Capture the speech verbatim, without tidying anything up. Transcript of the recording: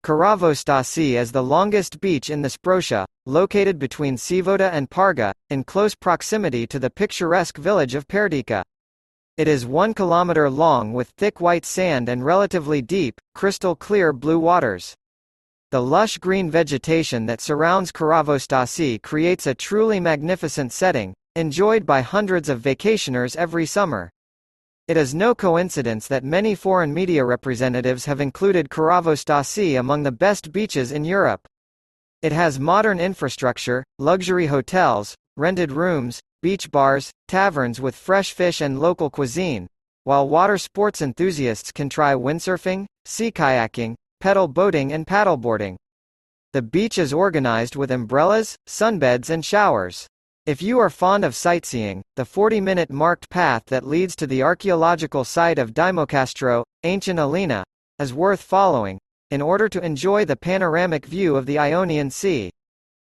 Karavostasi is the longest beach in the Sprotia, located between Sivoda and Parga, in close proximity to the picturesque village of Perdika. It is one kilometer long with thick white sand and relatively deep, crystal-clear blue waters. The lush green vegetation that surrounds Karavostasi creates a truly magnificent setting, enjoyed by hundreds of vacationers every summer. It is no coincidence that many foreign media representatives have included Karavostasi among the best beaches in Europe. It has modern infrastructure, luxury hotels, rented rooms, beach bars, taverns with fresh fish and local cuisine, while water sports enthusiasts can try windsurfing, sea kayaking, pedal boating and paddleboarding. The beach is organized with umbrellas, sunbeds and showers. If you are fond of sightseeing, the forty-minute marked path that leads to the archaeological site of Dimocastro, ancient Alina, is worth following, in order to enjoy the panoramic view of the Ionian Sea.